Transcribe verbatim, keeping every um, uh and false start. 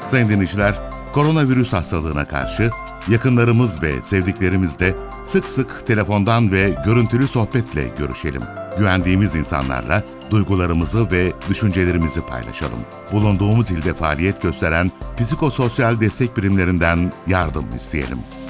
Sayın dinleyiciler, koronavirüs hastalığına karşı yakınlarımız ve sevdiklerimizle sık sık telefondan ve görüntülü sohbetle görüşelim. Güvendiğimiz insanlarla duygularımızı ve düşüncelerimizi paylaşalım. Bulunduğumuz ilde faaliyet gösteren psikososyal destek birimlerinden yardım isteyelim.